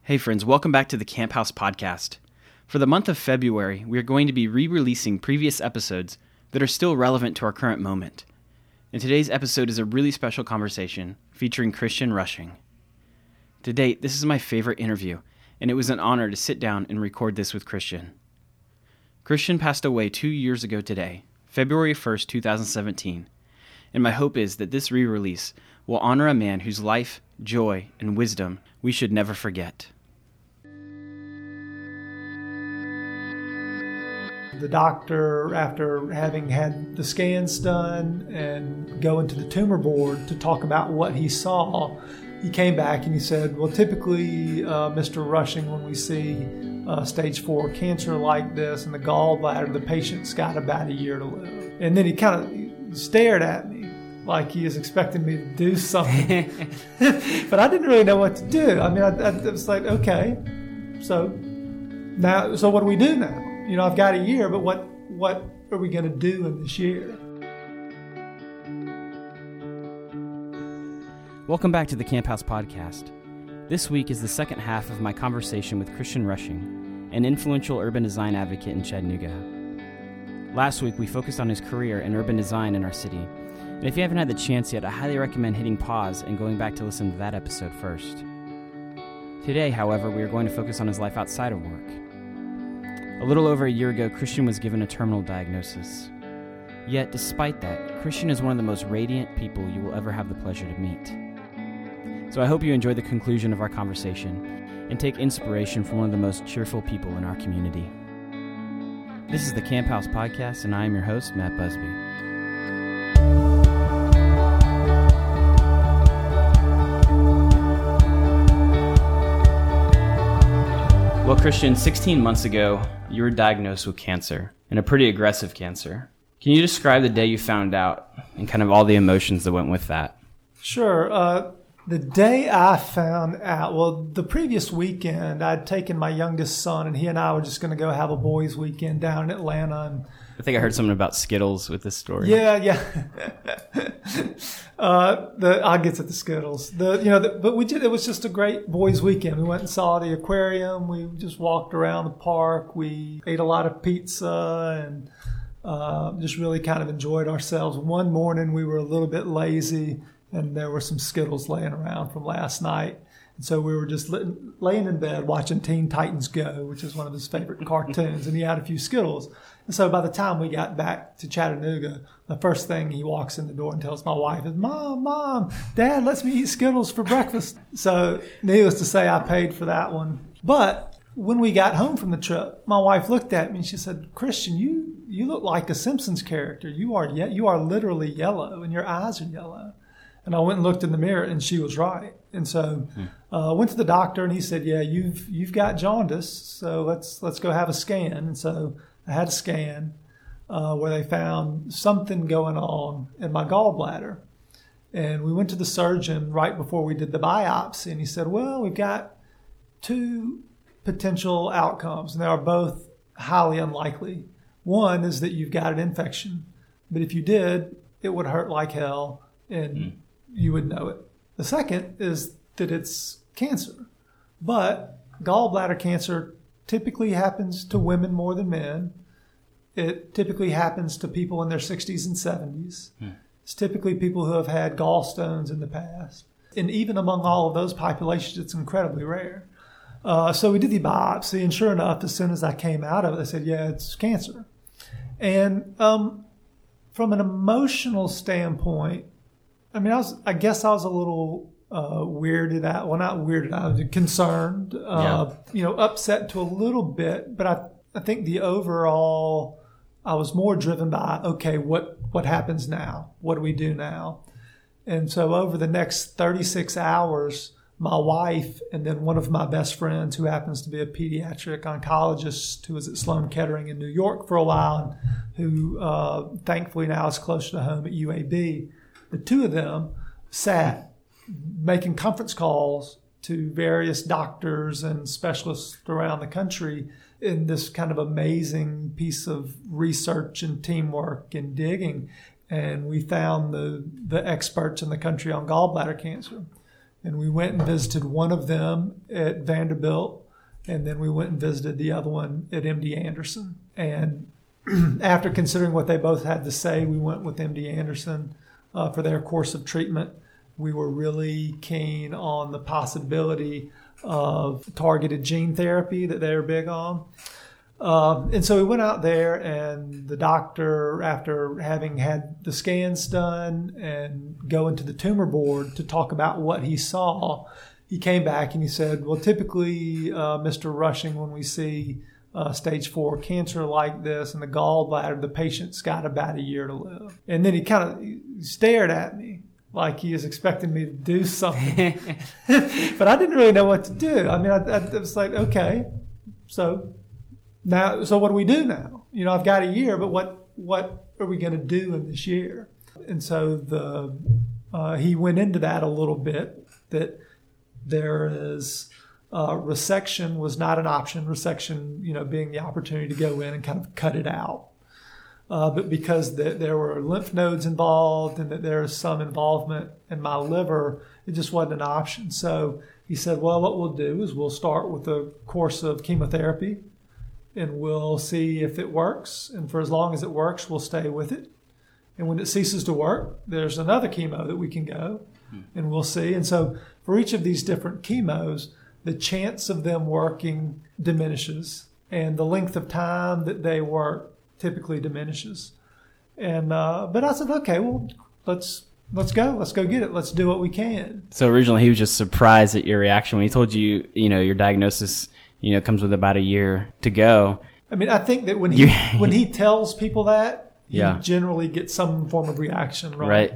Hey friends, welcome back to the Camp House Podcast. For the month of February, we are going to be re-releasing previous episodes that are still relevant to our current moment. And today's episode is a really special conversation featuring Christian Rushing. To date, this is my favorite interview, and it was an honor to sit down and record this with Christian. Christian passed away 2 years ago today, February 1st, 2017, and my hope is that this re-release will honor a man whose life, joy, and wisdom we should never forget. The doctor, after having had the scans done and going to the tumor board to talk about what he saw, he came back and he said, well, typically, Mr. Rushing, when we see stage 4 cancer like this in the gallbladder, the patient's got about a year to live. And then he kind of stared at me like he was expecting me to do something. But I didn't really know what to do. I mean, I was like, okay, so what do we do now? You know, I've got a year, but what are we going to do in this year? Welcome back to the Camp House Podcast. This week is the second half of my conversation with Christian Rushing, an influential urban design advocate in Chattanooga. Last week, we focused on his career in urban design in our city. And if you haven't had the chance yet, I highly recommend hitting pause and going back to listen to that episode first. Today, however, we are going to focus on his life outside of work. A little over a year ago, Christian was given a terminal diagnosis. Yet, despite that, Christian is one of the most radiant people you will ever have the pleasure to meet. So I hope you enjoy the conclusion of our conversation and take inspiration from one of the most cheerful people in our community. This is the Camp House Podcast, and I am your host, Matt Busby. Well, Christian, 16 months ago, you were diagnosed with cancer, and a pretty aggressive cancer. Can you describe the day you found out and kind of all the emotions that went with that? Sure. The day I found out, well, the previous weekend, I'd taken my youngest son, and he and I were just going to go have a boys' weekend down in Atlanta. And I think I heard something about Skittles with this story. Yeah. I'll get to the Skittles. But we did. It was just a great boys' weekend. We went and saw the aquarium. We just walked around the park. We ate a lot of pizza and just really kind of enjoyed ourselves. One morning we were a little bit lazy, and there were some Skittles laying around from last night. And so we were just laying in bed watching Teen Titans Go, which is one of his favorite cartoons, and he had a few Skittles. And so by the time we got back to Chattanooga, the first thing he walks in the door and tells my wife is, Mom, Dad lets me eat Skittles for breakfast. So needless to say, I paid for that one. But when we got home from the trip, my wife looked at me and she said, Christian, you look like a Simpsons character. You are literally yellow, and your eyes are yellow. And I went and looked in the mirror, and she was right. And so went to the doctor, and he said, yeah, you've got jaundice, so let's go have a scan. And so I had a scan where they found something going on in my gallbladder. And we went to the surgeon right before we did the biopsy, and he said, well, we've got 2 potential outcomes, and they are both highly unlikely. One is that you've got an infection, but if you did, it would hurt like hell, and you would know it. The second is that it's cancer, but gallbladder cancer typically happens to women more than men. It typically happens to people in their 60s and 70s. It's typically people who have had gallstones in the past. And even among all of those populations, it's incredibly rare. So we did the biopsy, and sure enough, as soon as I came out of it, they said, yeah, it's cancer. And from an emotional standpoint, I mean, I guess I was a little weirded out. Well, not weirded out. I was concerned, upset to a little bit. But I think the overall, I was more driven by, okay, what happens now? What do we do now? And so over the next 36 hours, my wife and then one of my best friends, who happens to be a pediatric oncologist who was at Sloan Kettering in New York for a while, and who thankfully now is closer to home at UAB, the 2 of them sat making conference calls to various doctors and specialists around the country in this kind of amazing piece of research and teamwork and digging. And we found the experts in the country on gallbladder cancer. And we went and visited one of them at Vanderbilt, and then we went and visited the other one at MD Anderson. And after considering what they both had to say, we went with MD Anderson for their course of treatment. We were really keen on the possibility of targeted gene therapy that they're big on. And so we went out there, and the doctor, after having had the scans done and go into the tumor board to talk about what he saw, he came back and he said, well, typically, Mr. Rushing, when we see stage 4 cancer like this in the gallbladder, the patient's got about a year to live. And then he kind of stared at me like he was expecting me to do something. But I didn't really know what to do. I mean, I was like, okay, so what do we do now? I've got a year, but what are we going to do in this year? And so he went into that a little bit, that there is resection was not an option. Resection, being the opportunity to go in and kind of cut it out. But because there were lymph nodes involved and that there is some involvement in my liver, it just wasn't an option. So he said, well, what we'll do is we'll start with a course of chemotherapy, and we'll see if it works. And for as long as it works, we'll stay with it. And when it ceases to work, there's another chemo that we can go, and we'll see. And so for each of these different chemos, the chance of them working diminishes, and the length of time that they work typically diminishes. And but I said, okay, well, let's go get it. Let's do what we can. So originally he was just surprised at your reaction when he told you, your diagnosis, comes with about a year to go. I mean, I think that when he tells people that, he generally gets some form of reaction, right?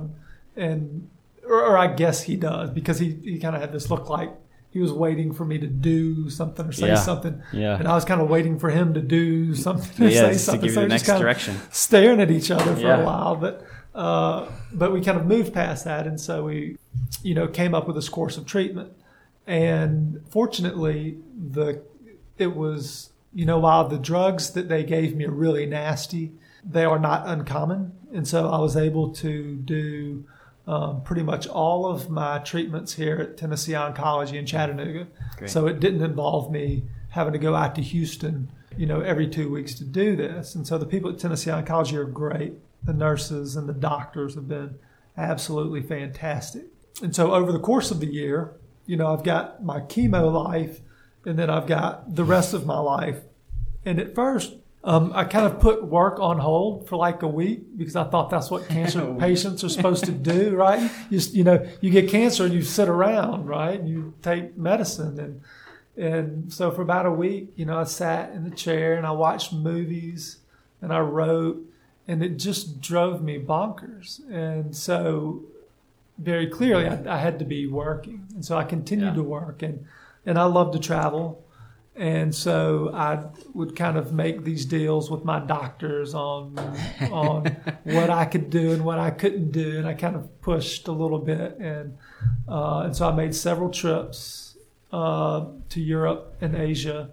Or I guess he does, because he kind of had this look like he was waiting for me to do something or say something. Yeah. And I was kind of waiting for him to do something or say something. To give you the next direction. Staring at each other for a while. But we kind of moved past that. And so we, came up with this course of treatment. And fortunately, it was, while the drugs that they gave me are really nasty, they are not uncommon. And so I was able to do pretty much all of my treatments here at Tennessee Oncology in Chattanooga. Great. So it didn't involve me having to go out to Houston, every 2 weeks to do this. And so the people at Tennessee Oncology are great. The nurses and the doctors have been absolutely fantastic. And so over the course of the year, I've got my chemo life, and then I've got the rest of my life. And at first, I kind of put work on hold for like a week, because I thought that's what cancer patients are supposed to do, right? You get cancer and you sit around, right? And you take medicine. And so for about a week, I sat in the chair and I watched movies and I wrote, and it just drove me bonkers. And so very clearly I had to be working. And so I continued to work, and I love to travel. And so I would kind of make these deals with my doctors on what I could do and what I couldn't do. And I kind of pushed a little bit. And so I made several trips to Europe and Asia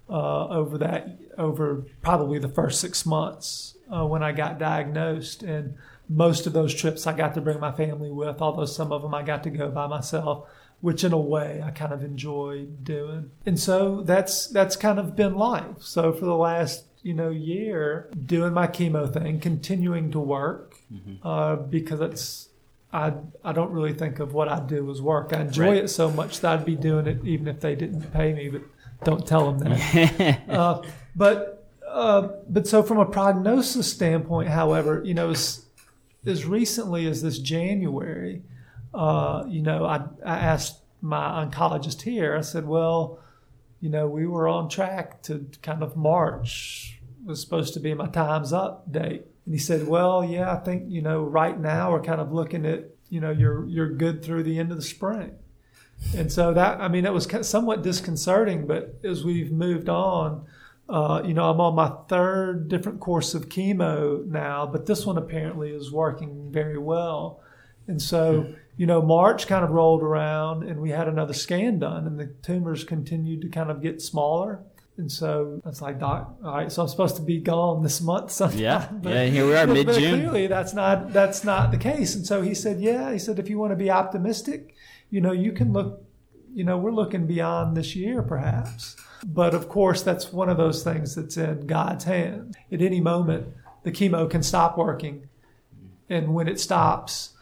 over probably the first 6 months when I got diagnosed. And most of those trips I got to bring my family with, although some of them I got to go by myself, which in a way I kind of enjoyed doing. And so that's kind of been life. So for the last, year, doing my chemo thing, continuing to work, because I don't really think of what I do as work. I enjoy it so much that I'd be doing it even if they didn't pay me, but don't tell them that. But so from a prognosis standpoint, however, as recently as this January, I asked my oncologist here, I said, well, we were on track to kind of March was supposed to be my time's up date. And he said, well, yeah, I think, right now we're kind of looking at, you're good through the end of the spring. And so that was somewhat disconcerting, but as we've moved on, I'm on my third different course of chemo now, but this one apparently is working very well. And so, March kind of rolled around and we had another scan done, and the tumors continued to kind of get smaller. And so I was like, Doc, all right, so I'm supposed to be gone this month sometime. Yeah, here we are, mid-June. But clearly that's not the case. And so he said, if you want to be optimistic, you can look, we're looking beyond this year perhaps. But of course, that's one of those things that's in God's hands. At any moment, the chemo can stop working. And when it stops,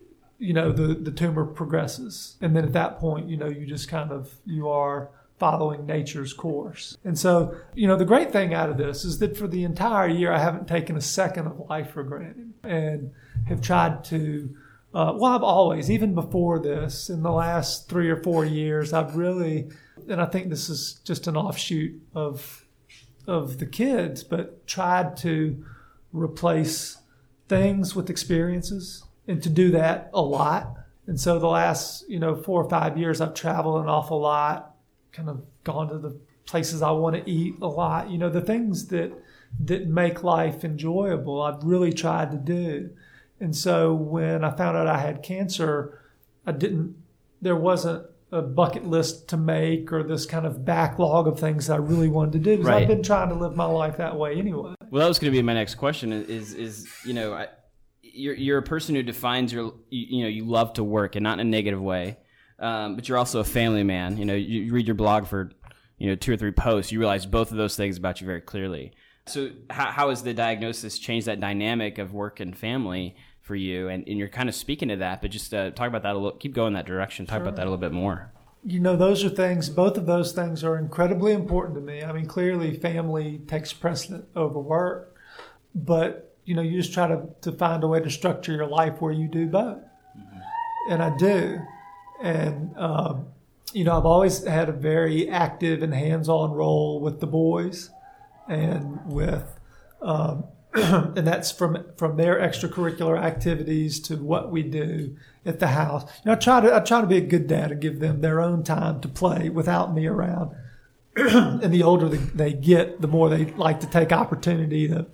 the tumor progresses. And then at that point, you just you are following nature's course. And so, the great thing out of this is that for the entire year, I haven't taken a second of life for granted and have tried to, I've always, even before this, in the last 3 or 4 years, I've really, and I think this is just an offshoot of the kids, but tried to replace things with experiences and to do that a lot. And so the last, 4 or 5 years, I've traveled an awful lot, kind of gone to the places I want to eat a lot. The things that make life enjoyable, I've really tried to do. And so when I found out I had cancer, there wasn't a bucket list to make or this kind of backlog of things that I really wanted to do, because I've been trying to live my life that way anyway. Well, that was going to be my next question is you're a person who defines you love to work, and not in a negative way. But you're also a family man. You read your blog for, 2 or 3 posts. You realize both of those things about you very clearly. So how has the diagnosis changed that dynamic of work and family for you? And you're kind of speaking to that, but just talk about that a little. Keep going that direction. Talk about that a little bit more. Those are things. Both of those things are incredibly important to me. I mean, clearly, family takes precedent over work, but you just try to find a way to structure your life where you do both, and I do. And, I've always had a very active and hands-on role with the boys and with, and that's from their extracurricular activities to what we do at the house. I try to be a good dad and give them their own time to play without me around. And the older they get, the more they like to take opportunity to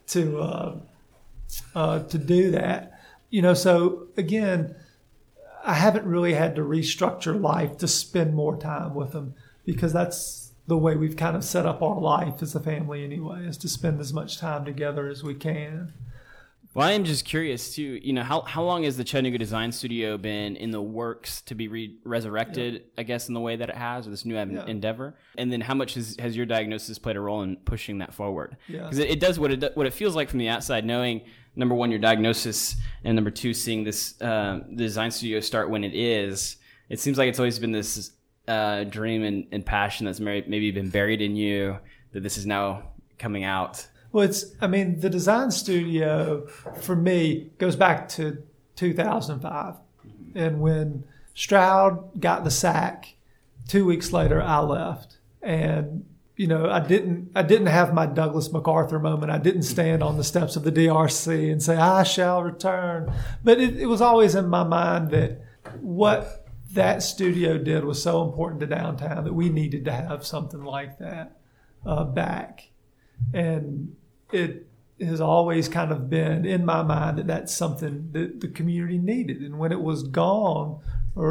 do that. So again, I haven't really had to restructure life to spend more time with them, because that's the way we've kind of set up our life as a family anyway, is to spend as much time together as we can. Well, I am just curious too, how long has the Chattanooga Design Studio been in the works to be resurrected, I guess, in the way that it has, or this new endeavor? And then how much has your diagnosis played a role in pushing that forward? Because it does what it feels like from the outside, knowing, number one, your diagnosis, and number two, seeing this the design studio start when it is. It seems like it's always been this dream and passion that's maybe been buried in you, that this is now coming out. Well, the design studio for me goes back to 2005. And when Stroud got the sack, 2 weeks later, I left. And, I didn't have my Douglas MacArthur moment. I didn't stand on the steps of the DRC and say, I shall return. But it was always in my mind that what that studio did was so important to downtown that we needed to have something like that back. And it has always kind of been in my mind that that's something that the community needed. And when it was gone,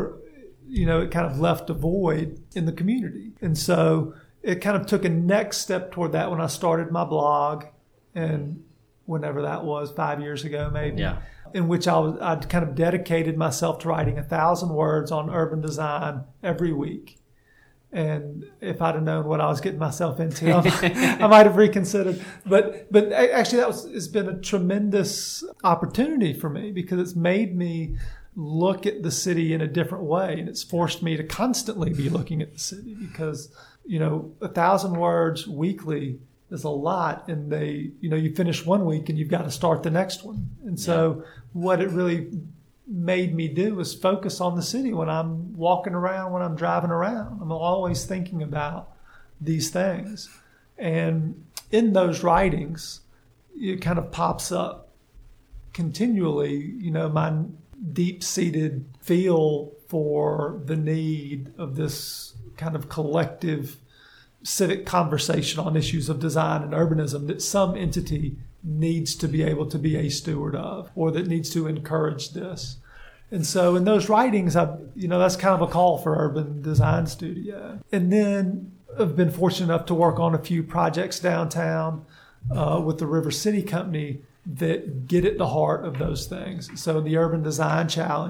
it kind of left a void in the community. And so it kind of took a next step toward that when I started my blog, and whenever that was, 5 years ago maybe, in which I'd kind of dedicated myself to writing 1,000 words on urban design every week. And if I'd have known what I was getting myself into, I might have reconsidered. But actually, it's been a tremendous opportunity for me, because it's made me look at the city in a different way, and it's forced me to constantly be looking at the city, because 1,000 words weekly is a lot, and you finish one week and you've got to start the next one. And so what it really made me do was focus on the city when I'm walking around, when I'm driving around. I'm always thinking about these things. And in those writings, it kind of pops up continually, my deep-seated feel for the need of this kind of collective civic conversation on issues of design and urbanism that some entity needs to be able to be a steward of, or that needs to encourage this. And so in those writings, that's kind of a call for Urban Design Studio. And then I've been fortunate enough to work on a few projects downtown with the River City Company that get at the heart of those things. So the Urban Design Challenge,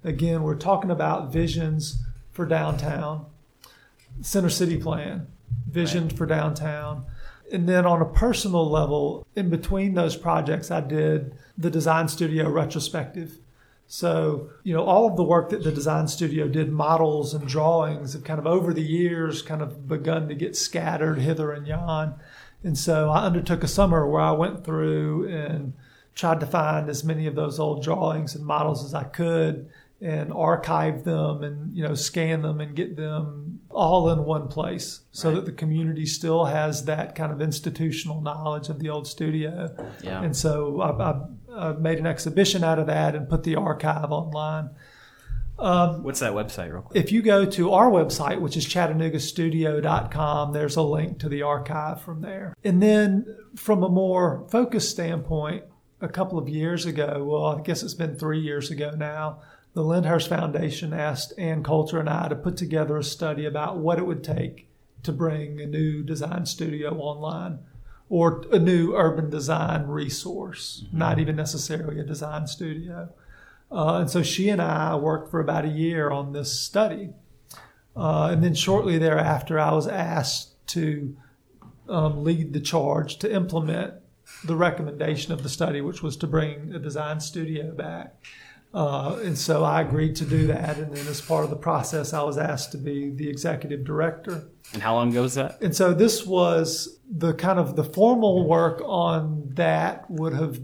again, we're talking about visions for downtown, Center City Plan, vision for downtown. And then on a personal level, in between those projects, I did the Design Studio retrospective. So, all of the work that the Design Studio did, models and drawings, have kind of over the years kind of begun to get scattered hither and yon. And so I undertook a summer where I went through and tried to find as many of those old drawings and models as I could and archive them and, scan them and get them all in one place so that the community still has that kind of institutional knowledge of the old studio. Yeah. And so I made an exhibition out of that and put the archive online. What's that website real quick? If you go to our website, which is ChattanoogaStudio.com, there's a link to the archive from there. And then from a more focused standpoint, a couple of years ago, well, I guess it's been 3 years ago now, the Lyndhurst Foundation asked Ann Coulter and I to put together a study about what it would take to bring a new design studio online or a new urban design resource, not even necessarily a design studio. And so she and I worked for about a year on this study. And then shortly thereafter, I was asked to lead the charge to implement the recommendation of the study, which was to bring a design studio back. And so I agreed to do that. And then as part of the process, I was asked to be the executive director. And how long ago was that? And so this was the kind of the formal work on that would have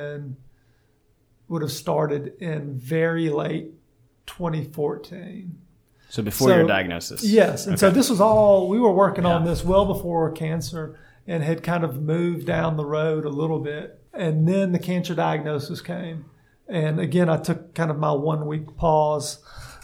started in very late 2014. So before your diagnosis? Yes. And so this was all, we were working on this well before cancer and had kind of moved down the road a little bit. And then the cancer diagnosis came. And again, I took kind of my 1 week pause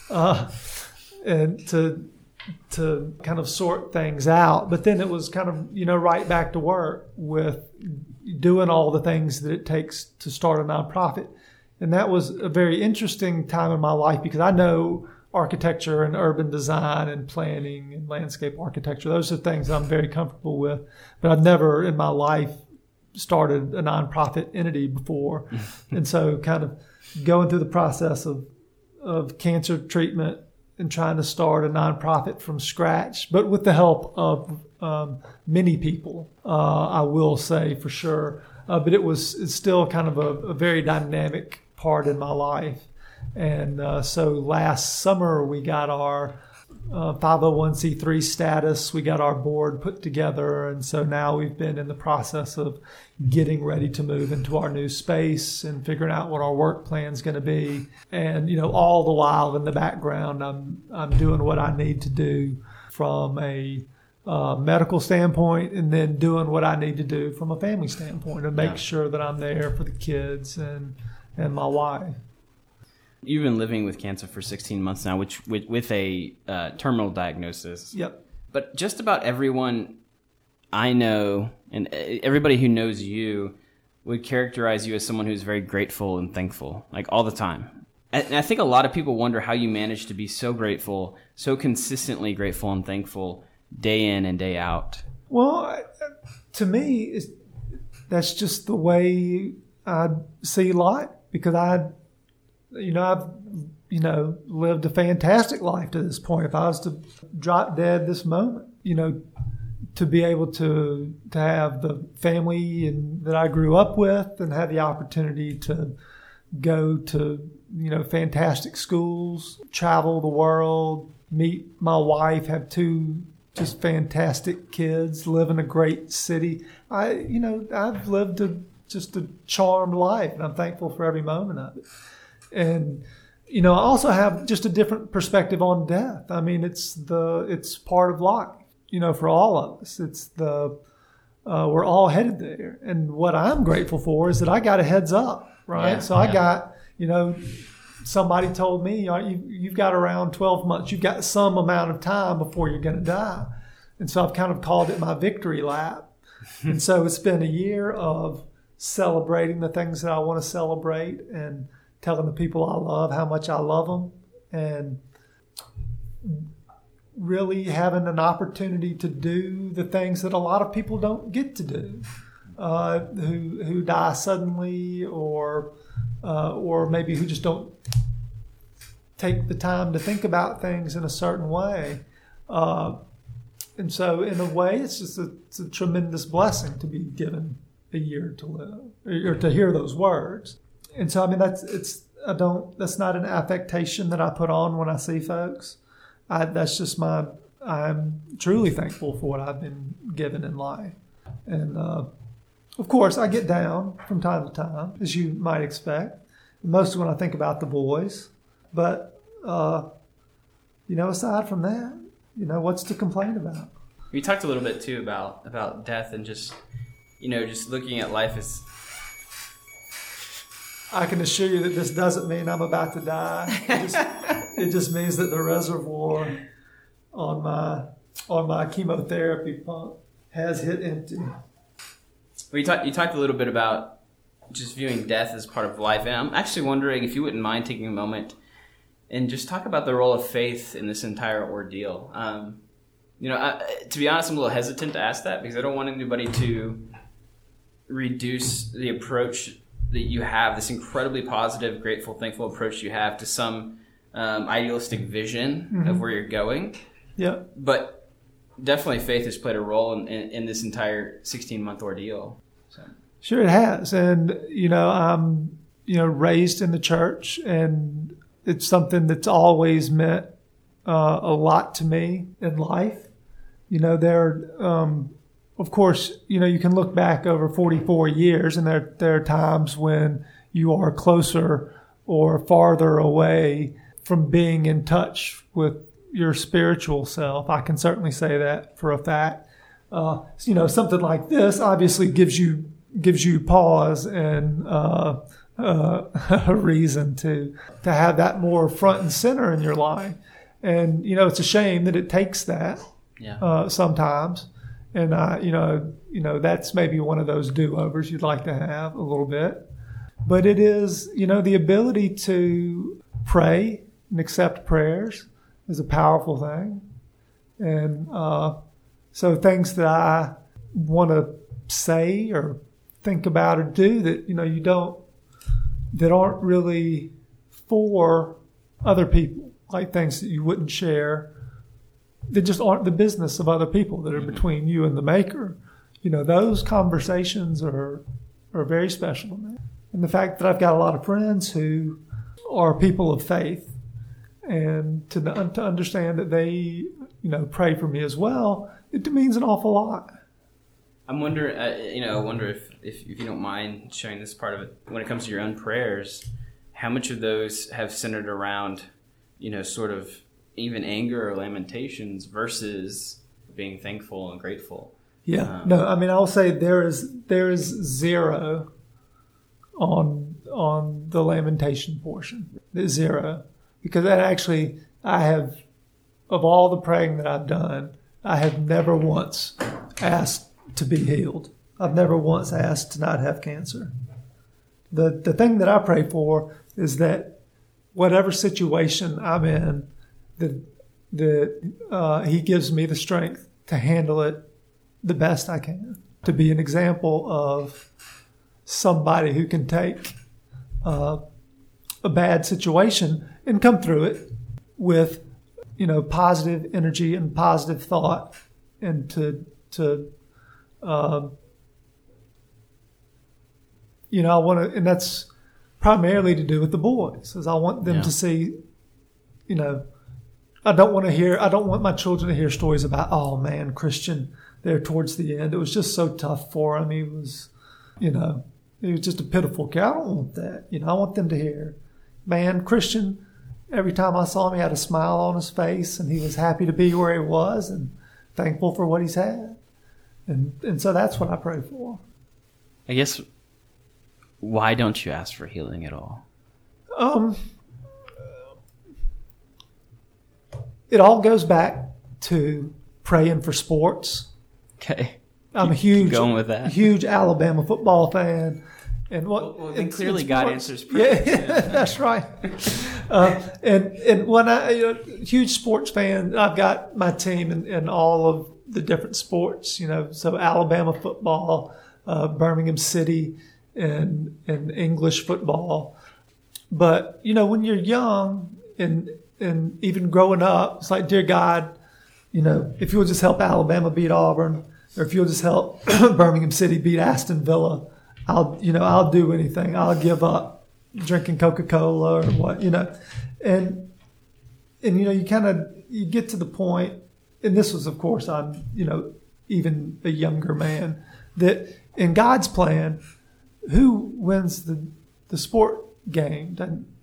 and to kind of sort things out. But then it was kind of, right back to work with doing all the things that it takes to start a nonprofit. And that was a very interesting time in my life because I know architecture and urban design and planning and landscape architecture. Those are things I'm very comfortable with. But I've never in my life started a nonprofit entity before. And so kind of going through the process of cancer treatment and trying to start a nonprofit from scratch, but with the help of many people, I will say for sure. But it's still kind of a very dynamic part in my life. And so last summer we got our 501c3 status. We got our board put together. And so now we've been in the process of getting ready to move into our new space and figuring out what our work plan is going to be. And, all the while in the background, I'm doing what I need to do from a medical standpoint and then doing what I need to do from a family standpoint and make sure that I'm there for the kids and my wife. You've been living with cancer for 16 months now, which with a terminal diagnosis. Yep. But just about everyone I know and everybody who knows you would characterize you as someone who's very grateful and thankful, like all the time. And I think a lot of people wonder how you manage to be so grateful, so consistently grateful and thankful day in and day out. Well, to me, that's just the way I see life because I've lived a fantastic life to this point. If I was to drop dead this moment, to be able to have the family that I grew up with and have the opportunity to go to, fantastic schools, travel the world, meet my wife, have two just fantastic kids, live in a great city. I've lived just a charmed life and I'm thankful for every moment of it. And, I also have just a different perspective on death. I mean, it's part of life, for all of us. We're all headed there. And what I'm grateful for is that I got a heads up, right? So I got, somebody told me, you've got around 12 months. You've got some amount of time before you're going to die. And so I've kind of called it my victory lap. And so it's been a year of celebrating the things that I want to celebrate and telling the people I love how much I love them and really having an opportunity to do the things that a lot of people don't get to do, who die suddenly or maybe who just don't take the time to think about things in a certain way. And so in a way, it's a tremendous blessing to be given a year to live, or to hear those words. And so, I mean, that's not an affectation that I put on when I see folks. I'm truly thankful for what I've been given in life. And of course, I get down from time to time, as you might expect, mostly when I think about the boys. But, aside from that, what's to complain about? We talked a little bit, too, about death and just looking at life as... I can assure you that this doesn't mean I'm about to die. It just means that the reservoir on my chemotherapy pump has hit empty. Well, you talked a little bit about just viewing death as part of life, and I'm actually wondering if you wouldn't mind taking a moment and just talk about the role of faith in this entire ordeal. To be honest, I'm a little hesitant to ask that because I don't want anybody to reduce the approach that you have, this incredibly positive, grateful, thankful approach you have to some idealistic vision of where you're going. Yeah. But definitely faith has played a role in this entire 16-month ordeal. So. Sure, it has. And, I'm, raised in the church, and it's something that's always meant a lot to me in life. Of course, you can look back over 44 years, and there are times when you are closer or farther away from being in touch with your spiritual self. I can certainly say that for a fact. Something like this obviously gives you pause and a reason to have that more front and center in your life. And it's a shame that it takes that sometimes. And that's maybe one of those do-overs you'd like to have a little bit. But it is, the ability to pray and accept prayers is a powerful thing. And so things that I want to say or think about or do that, that aren't really for other people, like things that you wouldn't share, that just aren't the business of other people, that are between you and the Maker. Those conversations are very special to me. And the fact that I've got a lot of friends who are people of faith, and to understand that they, pray for me as well, it means an awful lot. I wonder if you don't mind sharing this part of it, when it comes to your own prayers, how much of those have centered around, sort of even anger or lamentations versus being thankful and grateful? Yeah. No, I mean, I'll say there is zero on the lamentation portion. There's zero. Because that actually, of all the praying that I've done, I have never once asked to be healed. I've never once asked to not have cancer. The thing that I pray for is that whatever situation I'm in, that He gives me the strength to handle it the best I can, to be an example of somebody who can take a bad situation and come through it with, positive energy and positive thought, and I want to, and that's primarily to do with the boys, as I want them to see, I don't want my children to hear stories about, oh man, Christian, there towards the end, it was just so tough for him. He was, he was just a pitiful kid. I don't want that. I want them to hear, man, Christian, every time I saw him, he had a smile on his face, and he was happy to be where he was and thankful for what he's had. And so that's what I pray for. I guess, why don't you ask for healing at all? It all goes back to praying for sports. Okay. I'm a huge Alabama football fan. And then clearly God answers prayers. Yeah, that's right. And when huge sports fan, I've got my team in all of the different sports, so Alabama football, Birmingham City, and English football. But, when you're young and even growing up, it's like, dear God, if you'll just help Alabama beat Auburn, or if you'll just help Birmingham City beat Aston Villa, I'll do anything. I'll give up drinking Coca-Cola or what, and you get to the point, and this was, of course, I'm, even a younger man, that in God's plan, who wins the sport game?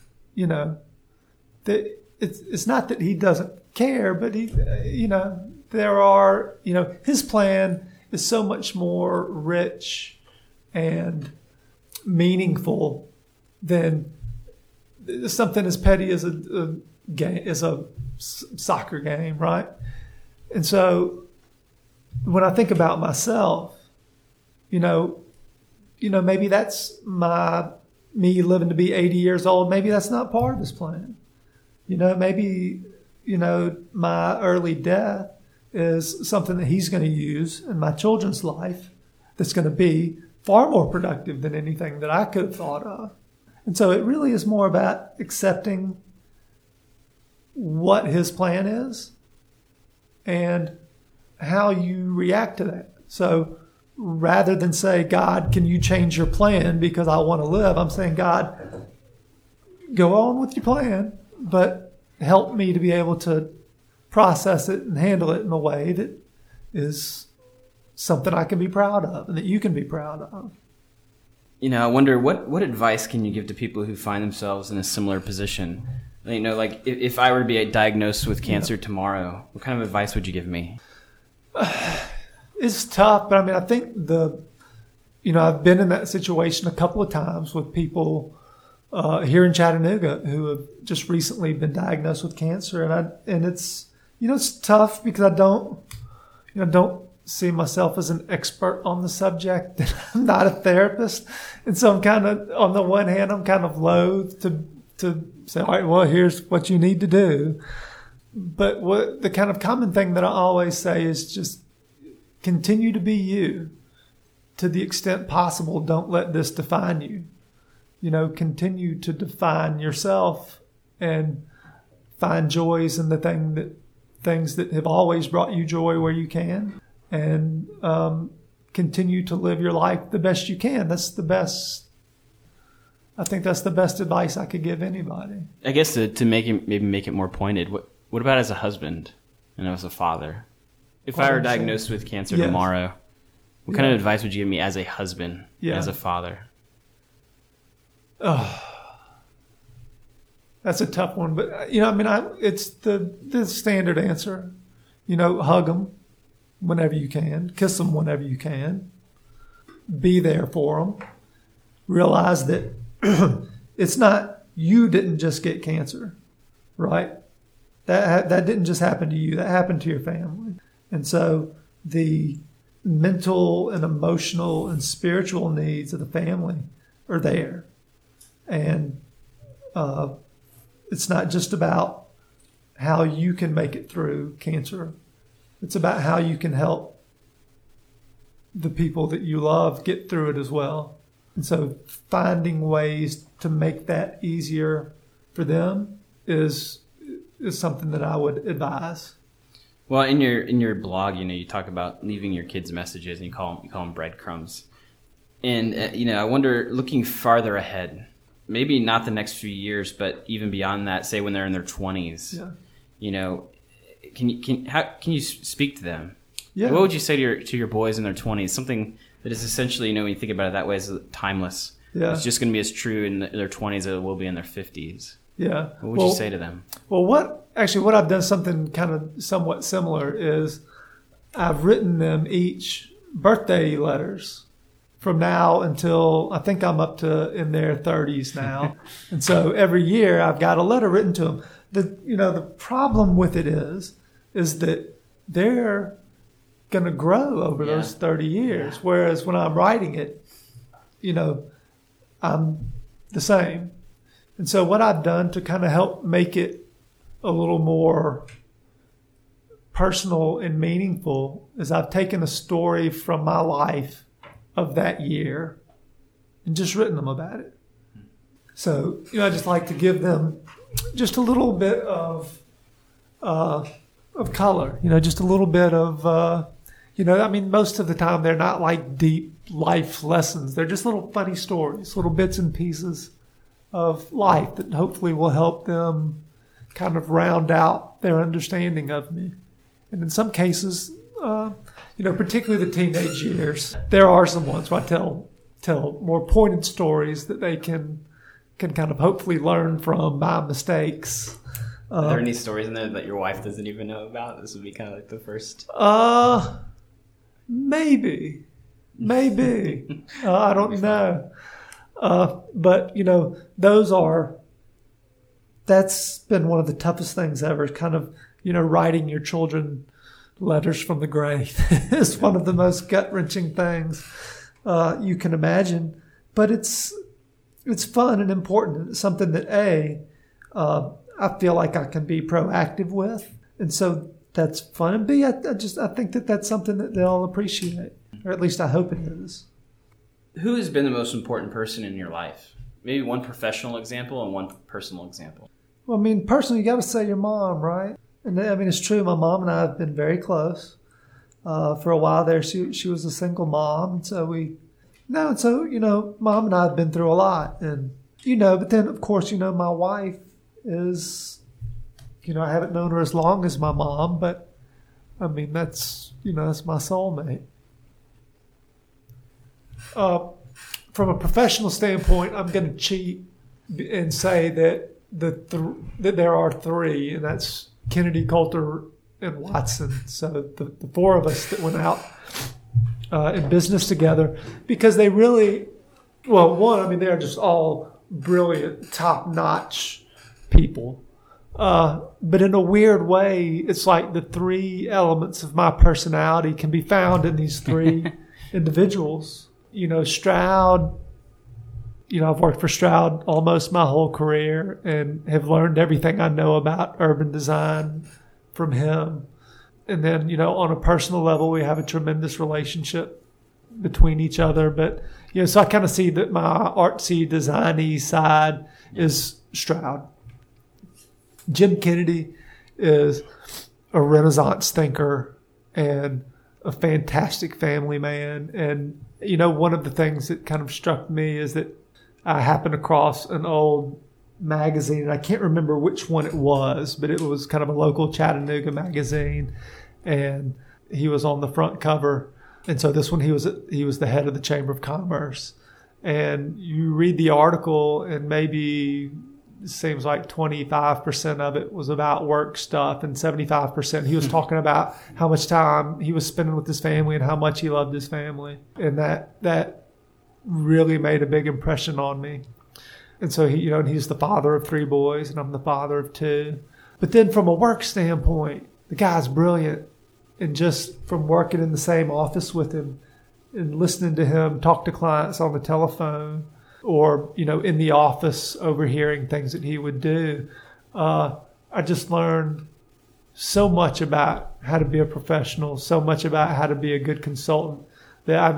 That it's not that he doesn't care, but there are, his plan is so much more rich and meaningful than something as petty as a game, as a soccer game, right? And so when I think about myself, maybe that's me living to be 80 years old. Maybe that's not part of his plan. Maybe, my early death is something that he's going to use in my children's life that's going to be far more productive than anything that I could have thought of. And so it really is more about accepting what his plan is and how you react to that. So rather than say, God, can you change your plan because I want to live? I'm saying, God, go on with your plan, but help me to be able to process it and handle it in a way that is something I can be proud of and that you can be proud of. I wonder what advice can you give to people who find themselves in a similar position? Like if I were to be diagnosed with cancer tomorrow, what kind of advice would you give me? It's tough, but I think I've been in that situation a couple of times with people here in Chattanooga who have just recently been diagnosed with cancer, and it's it's tough because I don't see myself as an expert on the subject. I'm not a therapist, and so I'm kind of, on the one hand, I'm kind of loath to say, all right, well, here's what you need to do. But what the kind of common thing that I always say is just continue to be you. To the extent possible, don't let this define you. Continue to define yourself and find joys in the things that have always brought you joy where you can, and continue to live your life the best you can. I think that's the best advice I could give anybody. I guess to make it more pointed, what about as a husband and as a father? If I were diagnosed with cancer tomorrow, what kind of advice would you give me as a husband and as a father? Oh, that's a tough one, but it's the standard answer. Hug them whenever you can, kiss them whenever you can, be there for them. Realize that it's not, you didn't just get cancer, right? That didn't just happen to you. That happened to your family. And so the mental and emotional and spiritual needs of the family are there. And it's not just about how you can make it through cancer. It's about how you can help the people that you love get through it as well. And so finding ways to make that easier for them is something that I would advise. Well, in your blog, you talk about leaving your kids messages, and you call them breadcrumbs. And I wonder, looking farther ahead, maybe not the next few years, but even beyond that, say when they're in their 20s, can you speak to them? Yeah. What would you say to your boys in their 20s? Something that is essentially, when you think about it that way, is timeless. Yeah. It's just going to be as true in their 20s as it will be in their 50s. Yeah. What would you say to them? Well, what I've done something kind of somewhat similar is I've written them each birthday letters from now until I think I'm up to in their 30s now. And so every year I've got a letter written to them. The problem with it is that they're going to grow over those 30 years. Yeah. Whereas when I'm writing it, I'm the same. And so what I've done to kind of help make it a little more personal and meaningful is I've taken a story from my life of that year and just written them about it. So, I just like to give them just a little bit of color, just a little bit of, most of the time they're not like deep life lessons. They're just little funny stories, little bits and pieces of life that hopefully will help them kind of round out their understanding of me. And in some cases, particularly the teenage years, there are some ones where I tell more pointed stories that they can kind of hopefully learn from my mistakes. Are there any stories in there that your wife doesn't even know about? This would be kind of like the first. Maybe. I don't know. But that's been one of the toughest things ever. Kind of, writing your children letters from the grave is one of the most gut-wrenching things you can imagine. But it's fun and important. It's something that I feel like I can be proactive with, and so that's fun. And B, I think that that's something that they'll appreciate, or at least I hope it is. Who has been the most important person in your life? Maybe one professional example and one personal example. Well, personally, you got to say your mom, right? And it's true. My mom and I have been very close. For a while there, she was a single mom, and so Mom and I have been through a lot, and but then of course, my wife is, I haven't known her as long as my mom, but that's my soulmate. From a professional standpoint, I'm going to cheat and say that that there are three, and that's Kennedy, Coulter, and Watson. So the four of us that went out in business together, because they really, they're just all brilliant, top-notch people. But in a weird way, it's like the three elements of my personality can be found in these three individuals. Stroud, I've worked for Stroud almost my whole career and have learned everything I know about urban design from him. And then, on a personal level, we have a tremendous relationship between each other. But, so I kind of see that my artsy, designy side is Stroud. Jim Kennedy is a Renaissance thinker and a fantastic family man. And, one of the things that kind of struck me is that I happened across an old magazine, and I can't remember which one it was, but it was kind of a local Chattanooga magazine, and he was on the front cover. And so this one, he was the head of the Chamber of Commerce. And you read the article, and maybe it seems like 25% of it was about work stuff, and 75% he was talking about how much time he was spending with his family and how much he loved his family. And that really made a big impression on me. And so he's the father of 3 boys, and I'm the father of 2. But then from a work standpoint, the guy's brilliant. And just from working in the same office with him and listening to him talk to clients on the telephone, or, in the office overhearing things that he would do, I just learned so much about how to be a professional, so much about how to be a good consultant, that,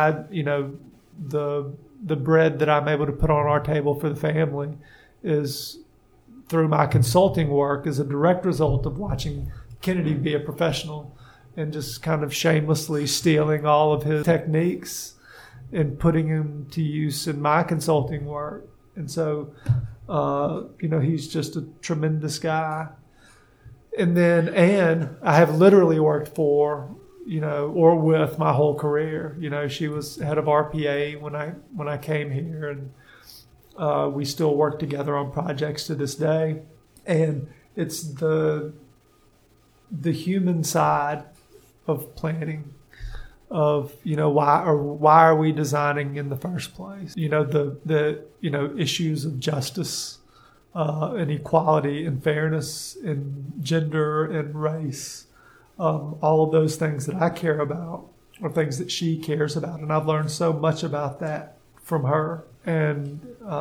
the bread that I'm able to put on our table for the family is through my consulting work, is a direct result of watching Kennedy be a professional and just kind of shamelessly stealing all of his techniques and putting them to use in my consulting work. And so, he's just a tremendous guy. And then Anne, I have literally worked for, or with my whole career. She was head of RPA when I came here, and we still work together on projects to this day. And it's the human side of planning, of why are we designing in the first place? The issues of justice and equality and fairness and gender and race. All of those things that I care about are things that she cares about. And I've learned so much about that from her. And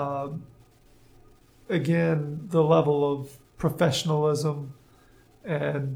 again, the level of professionalism and,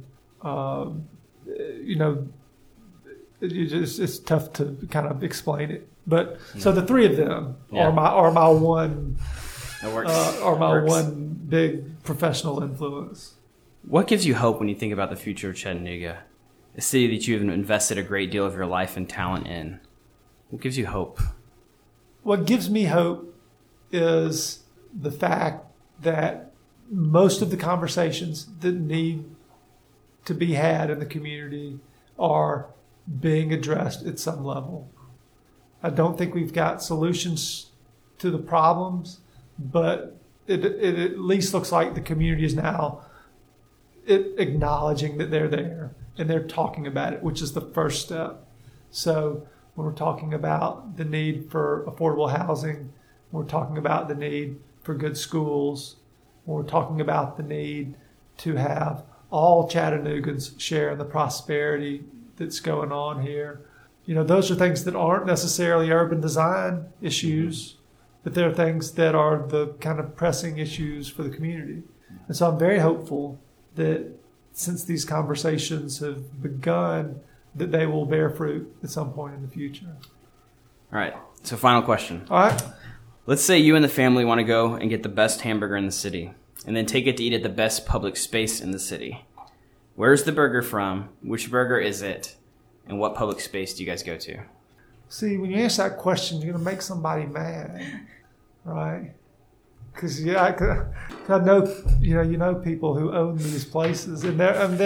it's tough to kind of explain it. But so the 3 of them are my one That works. are my Works. one big professional influence. What gives you hope when you think about the future of Chattanooga, a city that you have invested a great deal of your life and talent in? What gives you hope? What gives me hope is the fact that most of the conversations that need to be had in the community are being addressed at some level. I don't think we've got solutions to the problems, but it at least looks like the community is now acknowledging that they're there and they're talking about it, which is the first step. So when we're talking about the need for affordable housing, we're talking about the need for good schools, we're talking about the need to have all Chattanoogans share in the prosperity that's going on here. You know, those are things that aren't necessarily urban design issues, but they're things that are the kind of pressing issues for the community. And so I'm very hopeful that since these conversations have begun, that they will bear fruit at some point in the future. All right. So final question. All right. Let's say you and the family want to go and get the best hamburger in the city and then take it to eat at the best public space in the city. Where's the burger from? Which burger is it? And what public space do you guys go to? See, when you answer that question, you're going to make somebody mad, right? Because I know, you know people who own these places, and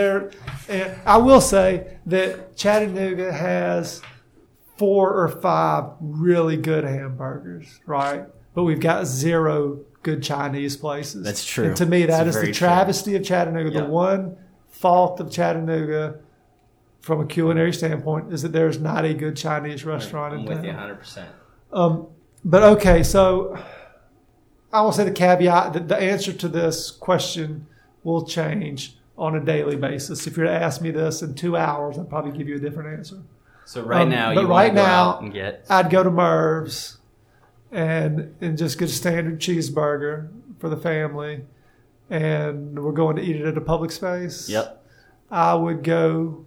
I will say that Chattanooga has 4 or 5 really good hamburgers, right? But we've got 0 good Chinese places. That's true. And to me, that is very the travesty of Chattanooga. Yeah. The one fault of Chattanooga, from a culinary standpoint, is that there's not a good Chinese restaurant in town. I'm with you 100%. But okay, so I will say the caveat that the answer to this question will change on a daily basis. If you're to ask me this in 2 hours, I'd probably give you a different answer. So right now, but you right want to go now, out and get... I'd go to Merv's and just get a standard cheeseburger for the family, and we're going to eat it at a public space. Yep. I would go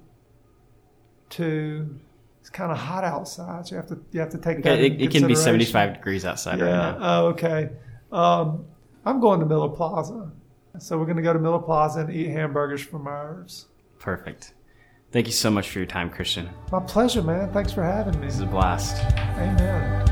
to... It's kind of hot outside, so you have to take that into It can be consideration. 75 degrees outside right now. Oh, okay. I'm going to Miller Plaza. So we're going to go to Miller Plaza and eat hamburgers from Merv's. Perfect. Thank you so much for your time, Christian. My pleasure, man. Thanks for having me. This is a blast. Amen.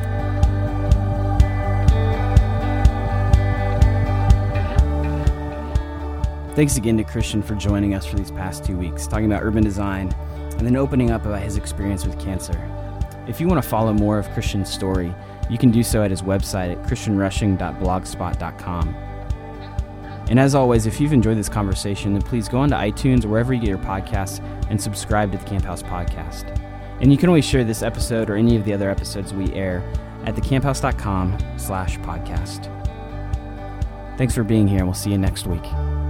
Thanks again to Christian for joining us for these past 2 weeks, talking about urban design and then opening up about his experience with cancer. If you want to follow more of Christian's story, you can do so at his website at christianrushing.blogspot.com. And as always, if you've enjoyed this conversation, then please go onto iTunes or wherever you get your podcasts and subscribe to the Camp House Podcast. And you can always share this episode or any of the other episodes we air at thecamphouse.com/podcast. Thanks for being here, and we'll see you next week.